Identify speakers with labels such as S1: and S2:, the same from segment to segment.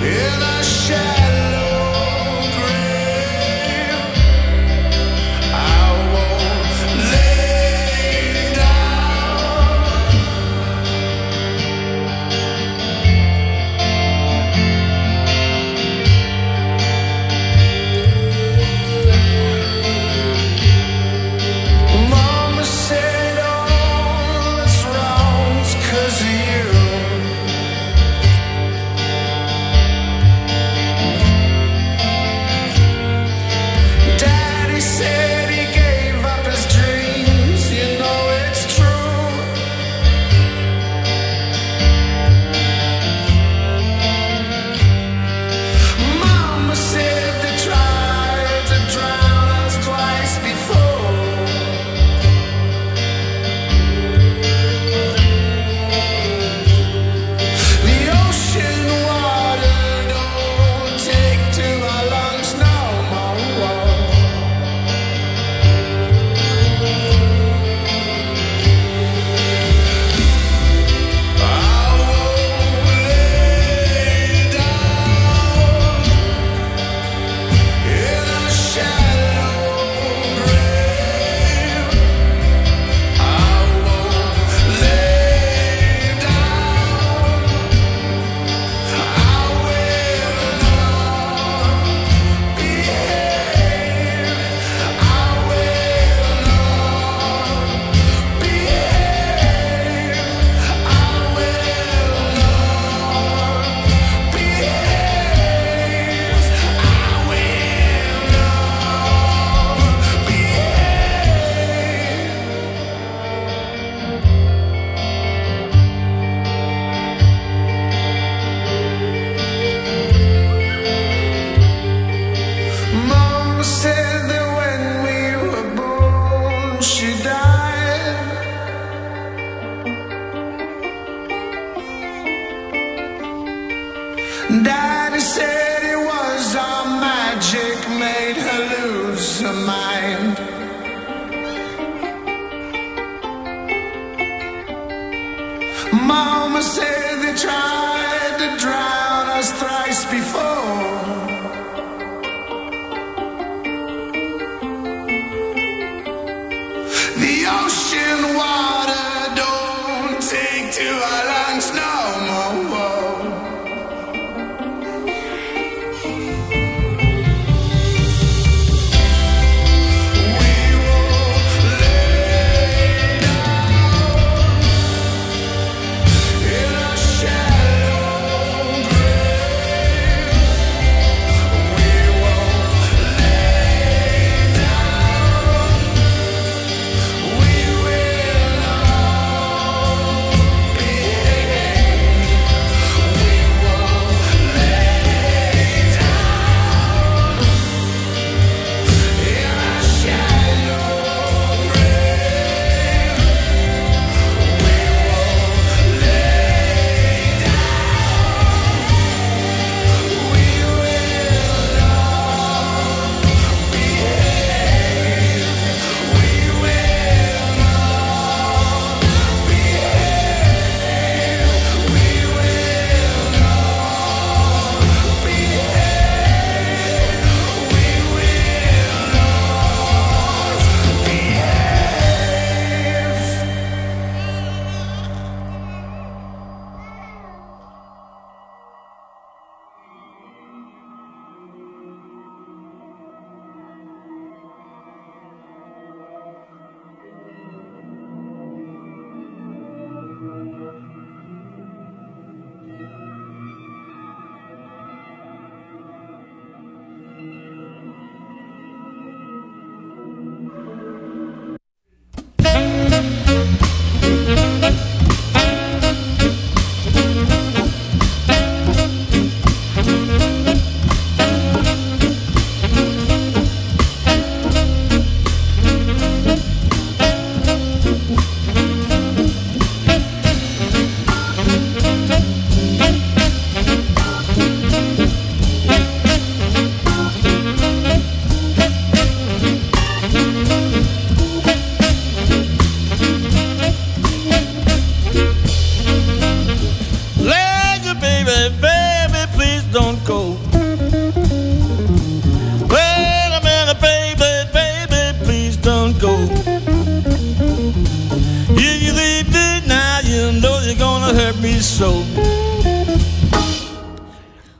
S1: Daddy said it was our magic made her lose her mind. Mama said they tried to drown us thrice before. The ocean water don't take to our lungs no more.
S2: Shadow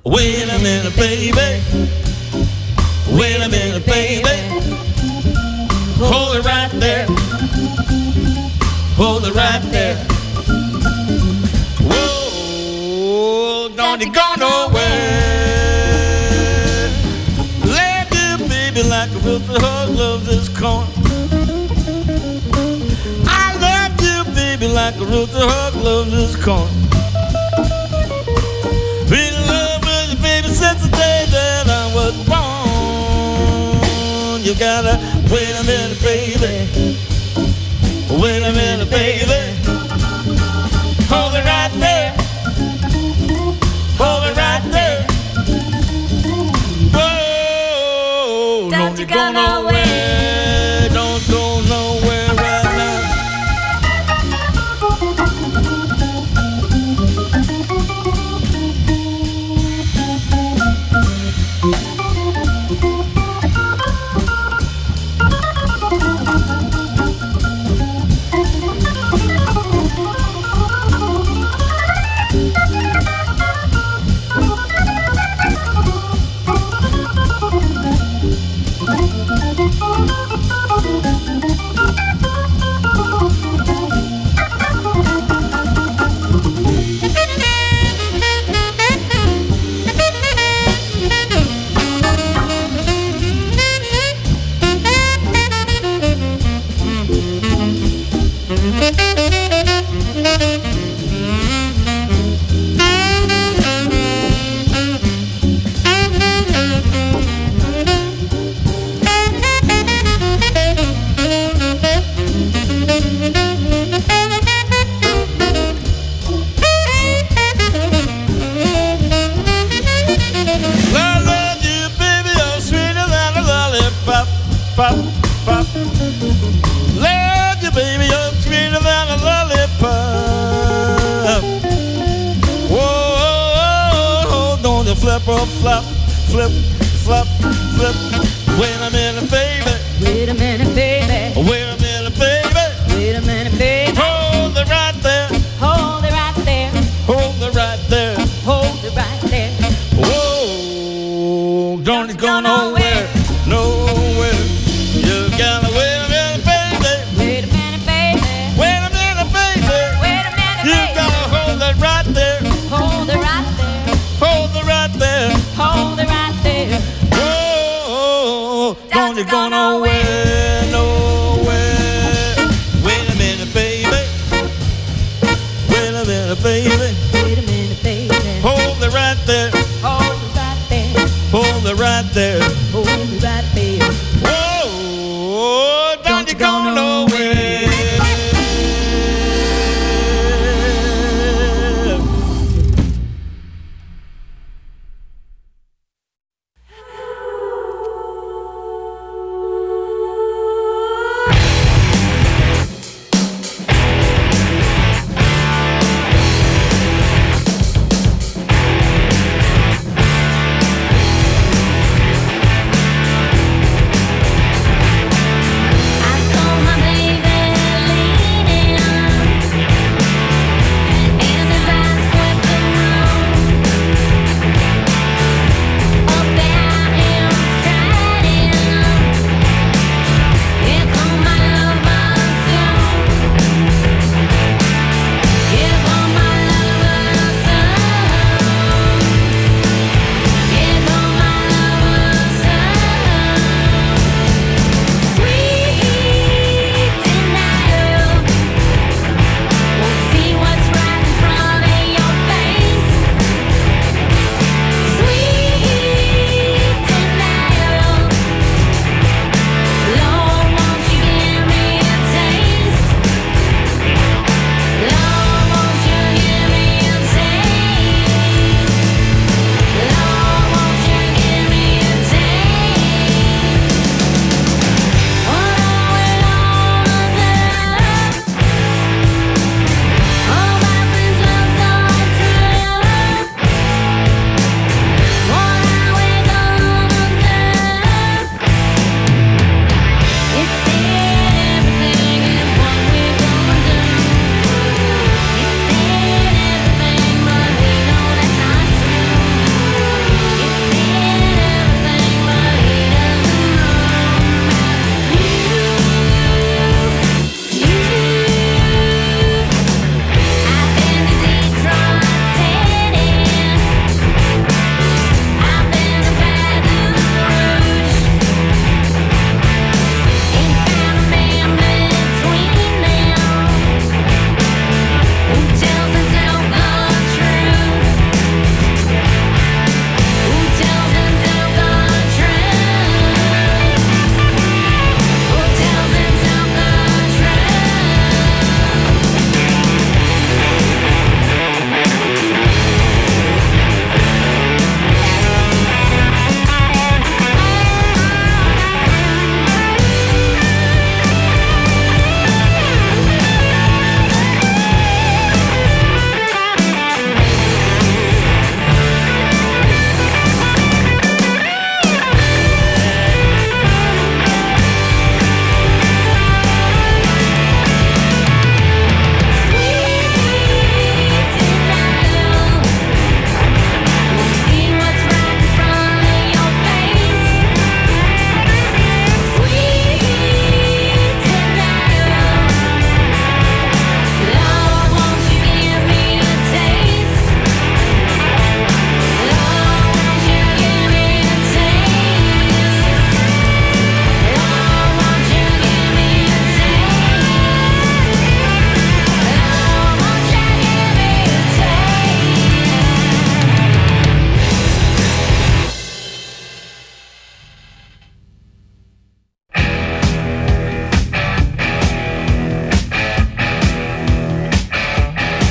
S2: Wait a minute, baby. Wait a minute, baby. Hold it right there. Hold it right there. Whoa, don't you go nowhere. Love you, baby, like a Wilson Hug loves his corn. I love you, baby, like a Wilson Hug loves his corn. Been in love with you, baby, since the day that I was born. You gotta wait a minute, baby. Wait a minute, baby. Hold it right there. Hold it right there. Whoa, don't you go nowhere. Don't go nowhere right now. Pop, pop. Love you, baby, you're sweeter than a lollipop. Whoa, don't you flip or flop, flip, flop, flip. Wait a minute, baby.
S3: Wait a minute, baby.
S2: Wait a minute, baby.
S3: Wait a minute, baby.
S2: Hold it right there.
S3: Hold it right there.
S2: Hold it right there.
S3: Hold it right there.
S2: Whoa, don't you go nowhere, nowhere. You gotta wait a minute, baby.
S3: Wait a minute, baby.
S2: Wait a minute, baby.
S3: Wait a minute,
S2: You
S3: baby.
S2: gotta hold it right there.
S3: Hold it right there.
S2: Hold it right there.
S3: Hold it right there.
S2: Whoa, don't you go nowhere, nowhere. Wait a minute, baby. Wait a minute, baby.
S3: Wait a minute, baby.
S2: Hold it right there.
S3: Hold it right there.
S2: Hold it right there.
S3: Hold it right there.
S2: Whoa, don't you go nowhere.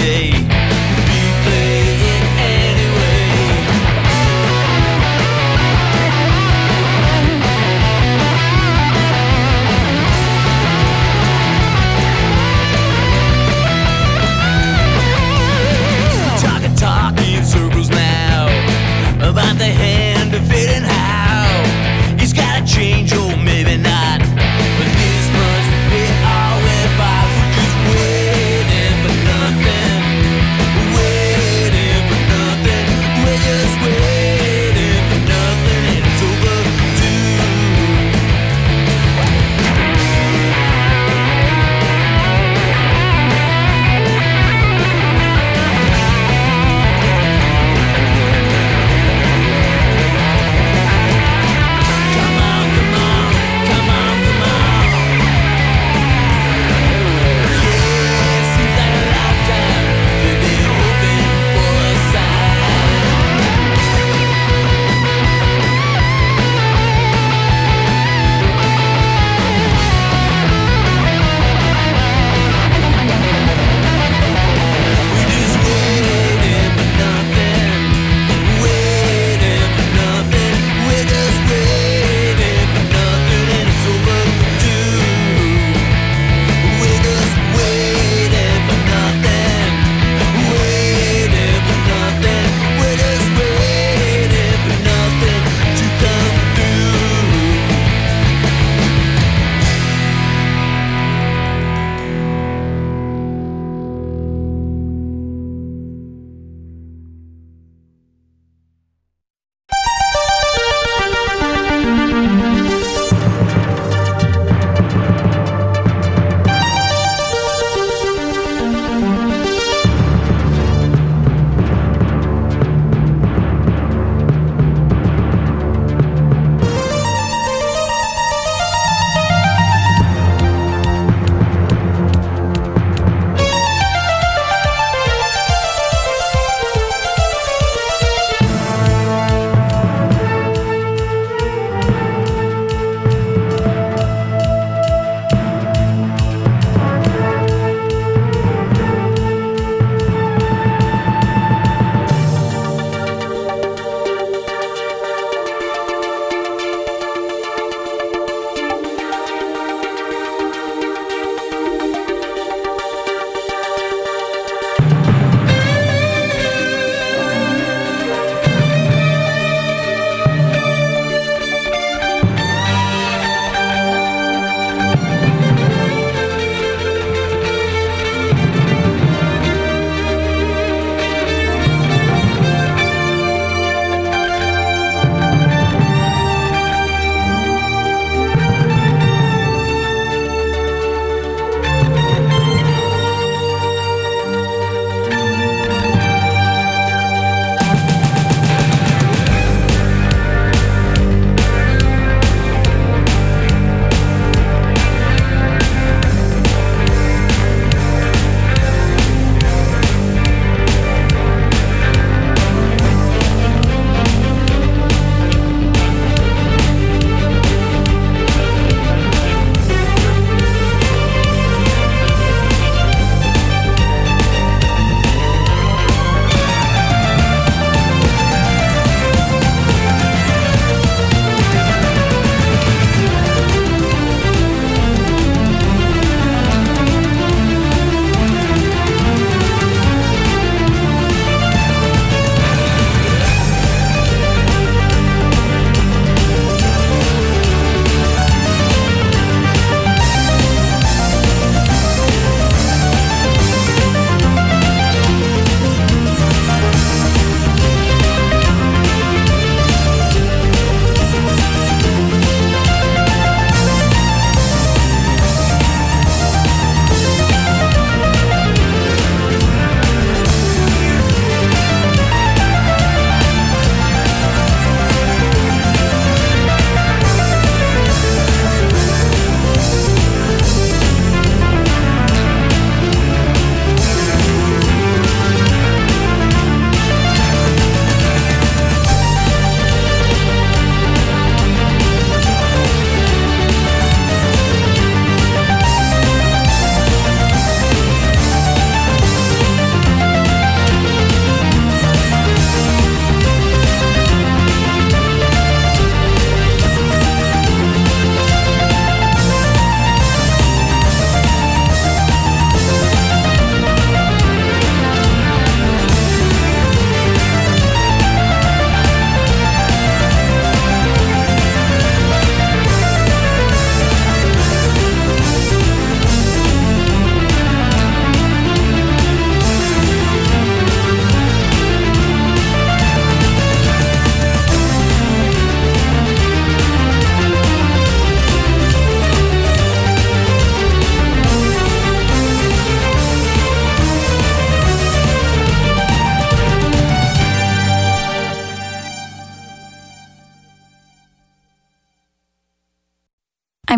S2: day. We play it anyway. Talk in circles now about the hand of fate and how he's gotta change, or maybe not. But this must be all we're about. We're just waiting for nothing.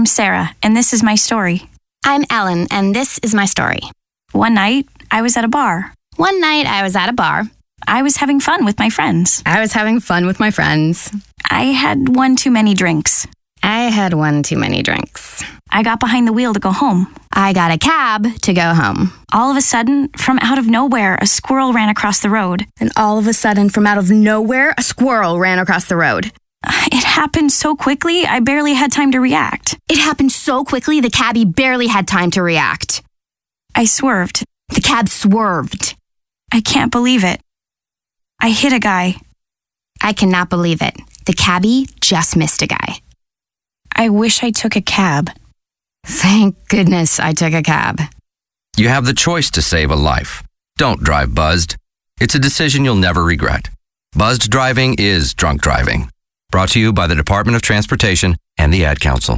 S4: I'm Sarah, and this is my story.
S5: I'm Ellen, and this is my story.
S4: One night, I was at a bar.
S5: One night, I was at a bar.
S4: I was having fun with my friends.
S5: I was having fun with my friends.
S4: I had one too many drinks.
S5: I had one too many drinks.
S4: I got behind the wheel to go home.
S5: I got a cab to go home.
S4: All of a sudden, from out of nowhere, a squirrel ran across the road.
S5: And all of a sudden, from out of nowhere, a squirrel ran across the road.
S4: It happened so quickly, I barely had time to react.
S5: It happened so quickly, the cabbie barely had time to react.
S4: I swerved.
S5: The cab swerved.
S4: I can't believe it. I hit a guy.
S5: I cannot believe it. The cabbie just missed a guy.
S4: I wish I took a cab.
S5: Thank goodness I took a cab.
S6: You have the choice to save a life. Don't drive buzzed. It's a decision you'll never regret. Buzzed driving is drunk driving. Brought to you by the Department of Transportation and the Ad Council.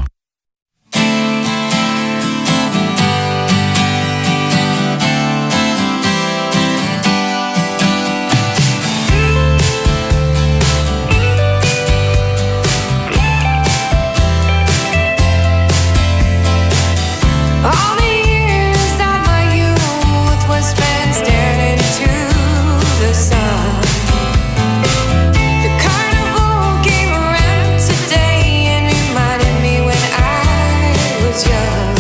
S1: All the years of my youth were spent staring into the sun. The carnival came around today and reminded me when I was young.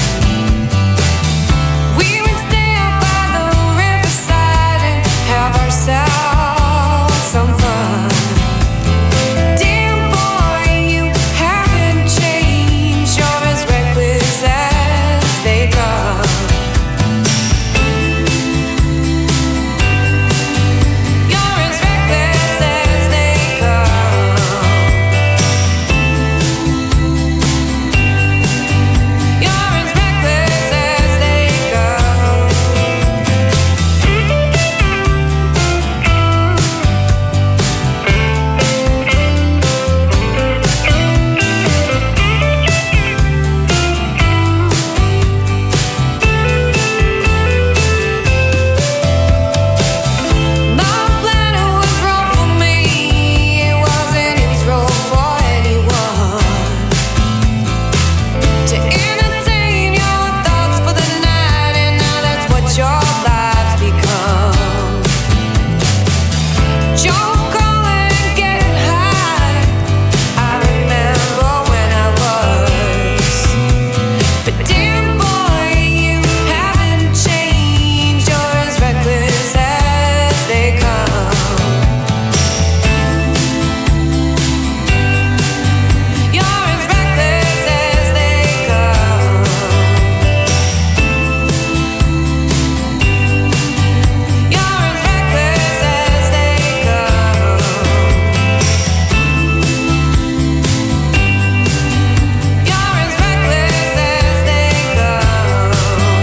S1: We would stay up by the riverside and have ourselves some fun. Dear boy, you haven't changed. You're as reckless as they come. You're as reckless as they come. You're as reckless as they come. My planet was wrong for me. It wasn't his role for anyone to entertain your thoughts for the night, and now that's what your lives become. Joe calling, getting high. I remember when I was, but dear boy, you haven't changed. You're as reckless as they come. You're as reckless as they come. You're as reckless as they come. You're as reckless as they come.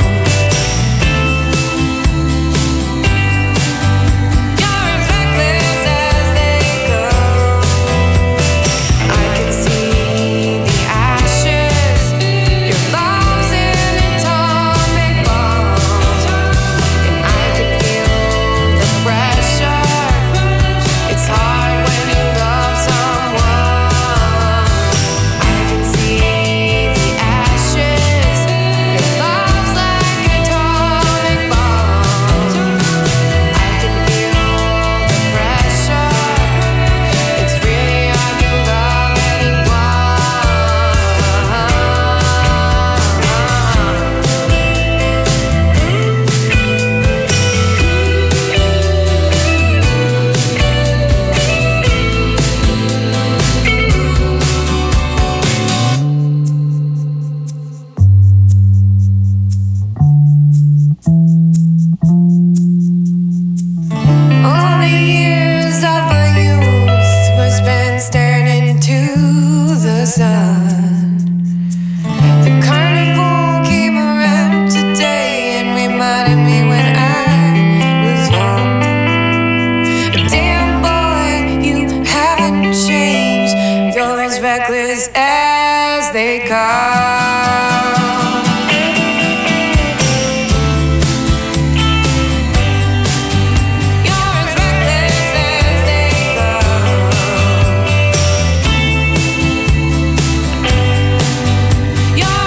S1: You're as reckless as they come. I can see the ashes, your love's in atomic bombs, and I can feel the pressure. It's hard when you love someone. I can see the ashes, your love's like atomic bombs. I can feel the pressure. It's really hard to love anyone. All the years of my youth were spent staring into the sun. The carnival came around today and reminded me when I was young. Damn boy, you haven't changed. You're as reckless as they come. You're as reckless as they come. You're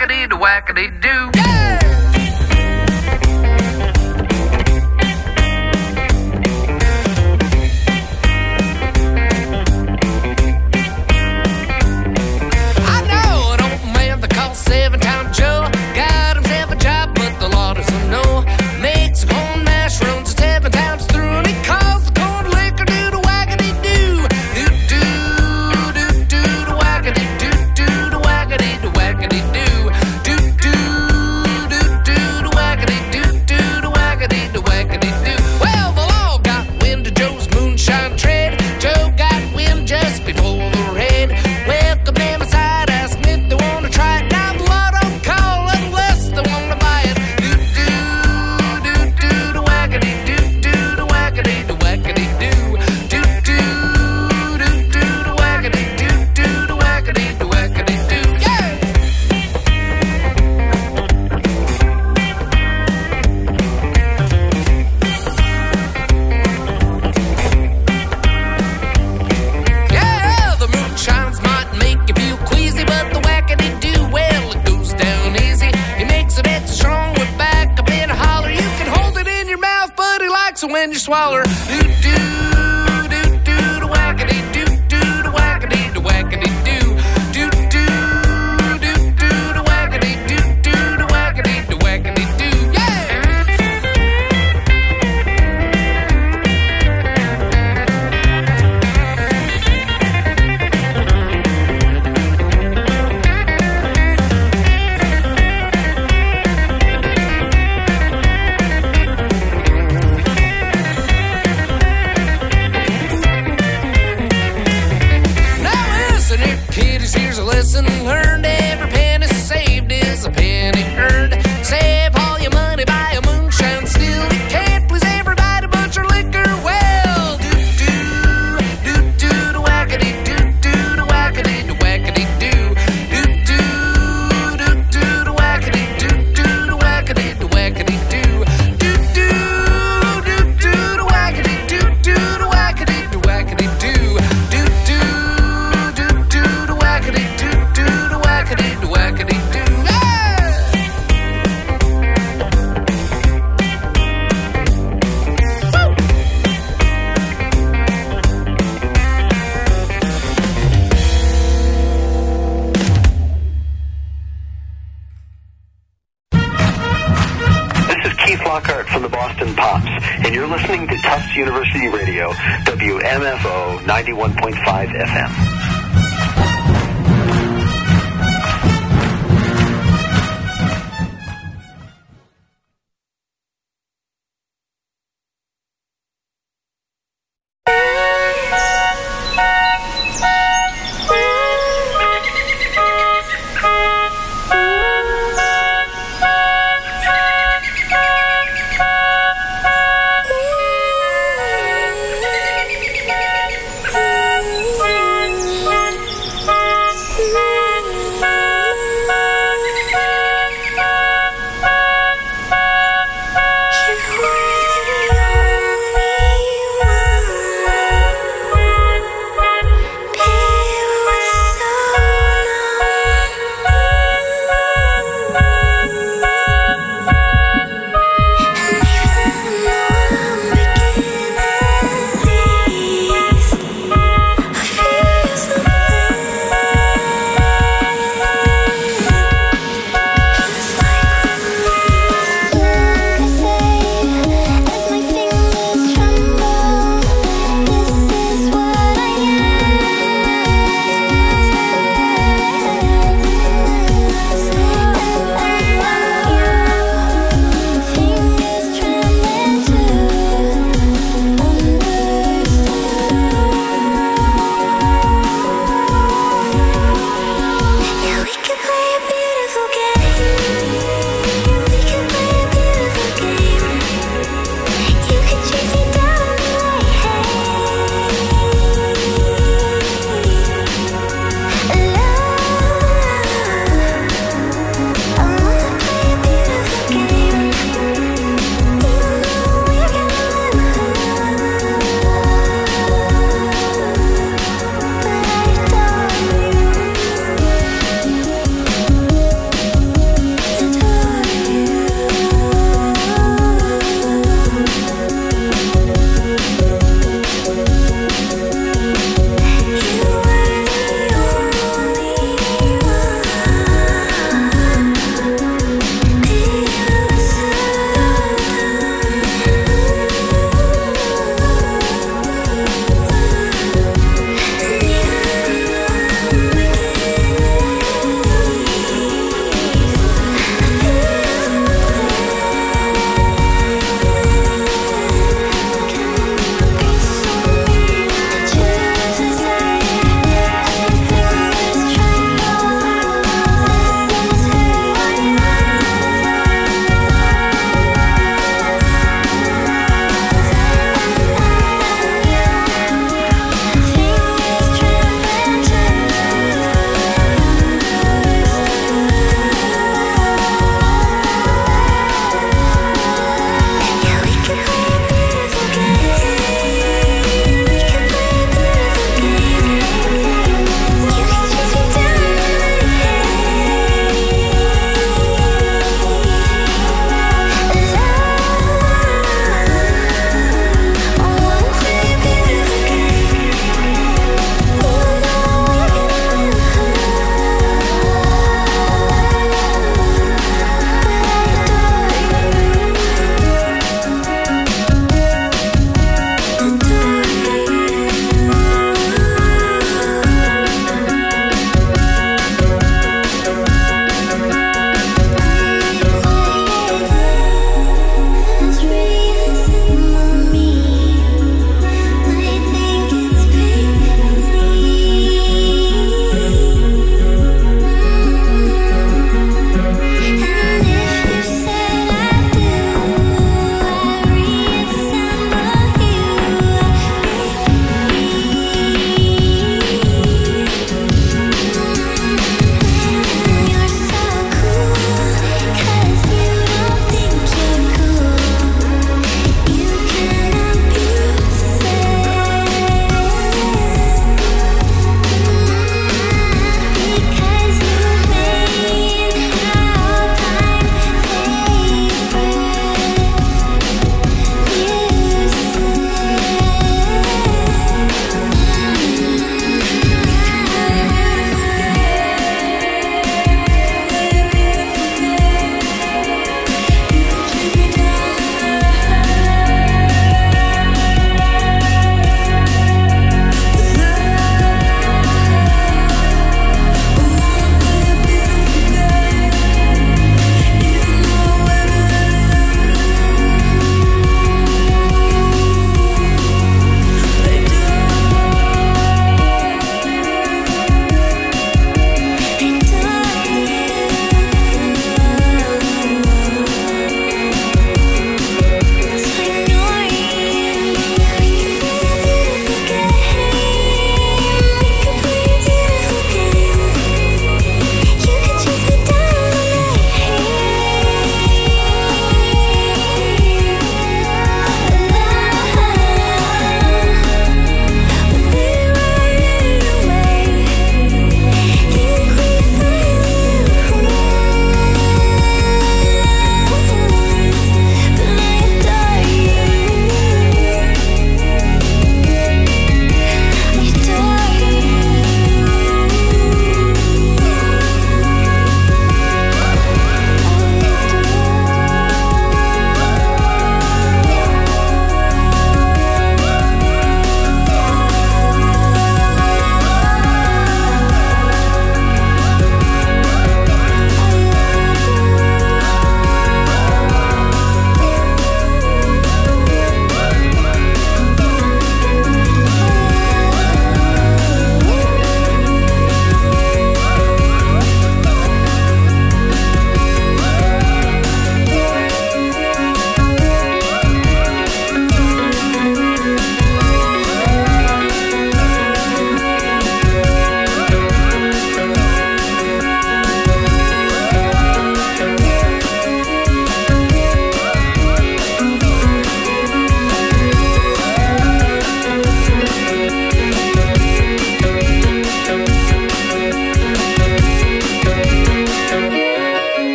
S2: wackity-do-wackity-do. I know an old man they call 7-Time Joe. Got himself a job, but the law doesn't know. Makes corn mash, runs it 7 times through, and he calls the corn liquor do-do-wackity-do. Do-do-do-do-wackity-do-do-do-wackity-do-wackity-do. Do-do-do-do-wackity-do-do-do-wackity-do-wackity-do. Well, the law got wind of Joe's moonshine trade. Joe got wind just before the raid. Welcome them inside, ask them if they want to try it. Now the law don't call unless they want to buy it. Do-do-do-do-wackity-do-do-do-wackity-do-wackity-do. Do-do-do-do-wackity-do-do-do-wackity-do-wackity-do. Yeah! Yeah, the moonshines might make you feel queasy, but the wackity-do, well, it goes down easy. He makes it extra strong with back up in a holler. You can hold it in your mouth, but he likes it when you swallow. Do-do-do-do-wackity-do-do-do-wackity-do-wackity-do. Do-do-do-do-wackity-do-do-do-wackity-do-wackity-do. Yeah! Now listen here, kiddies, here's a lesson learned. Every penny saved is a penny earned. Save all your money, buy a moonshine still. You can't please everybody, but your liquor well. Do-do-do-wackity-do-do-do-wackity-do-wackity-do. Do-do-do-do-wackity-do-do-do-wackity-do-wackity-do. Do-do-do-do-wackity-do-do-do-wackity-do-wackity-do. Do-do-do-do-wackity-do-do-do-wackity-do-wackity-do.
S7: This is Keith Lockhart from the Boston Pops, and you're listening to Tufts University Radio, WMFO 91.5 FM.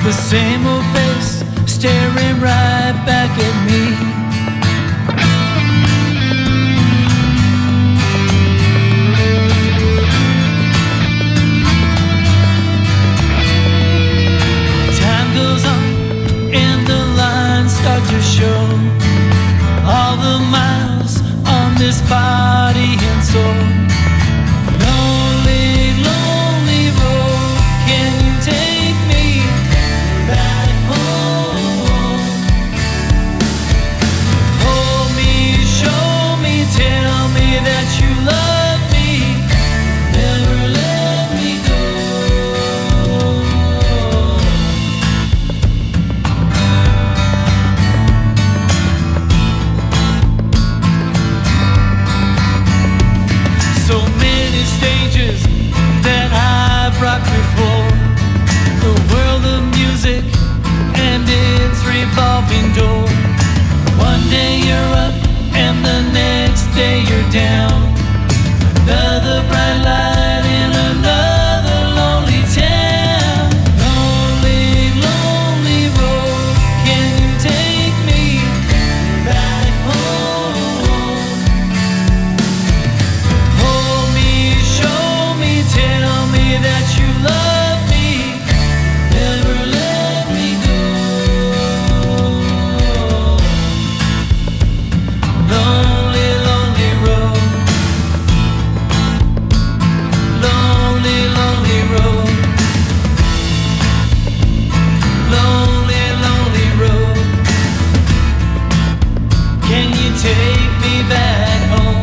S8: The same old face staring right back at me. Time goes on and the lines start to show all the miles on this body and soul. Lonely, lonely road, can you take me back home? Hold me, show me, tell me that you love me, never let me go. So many stages that I've rocked before, the world of music and its revolving door. One day you're up and the next day you're down. Another bright light in another lonely town. Lonely, lonely road, can you take me back home? Hold me, show me, tell me that you love me, never let me go. Lonely, lonely road. Lonely, lonely road. Lonely, lonely road. Can you take me back home?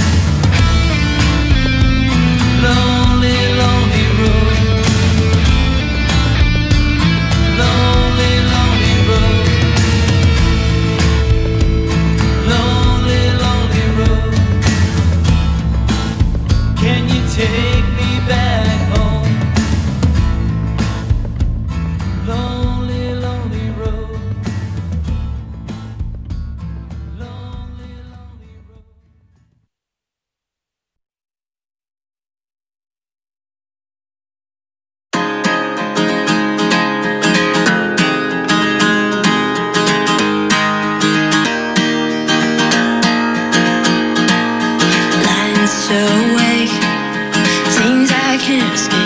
S8: Lonely, lonely road. Lonely, lonely road. Lonely, lonely road. Can you take me back home? Lonely, lonely road. Lonely, lonely road.
S1: Lying so awake, things I can't escape.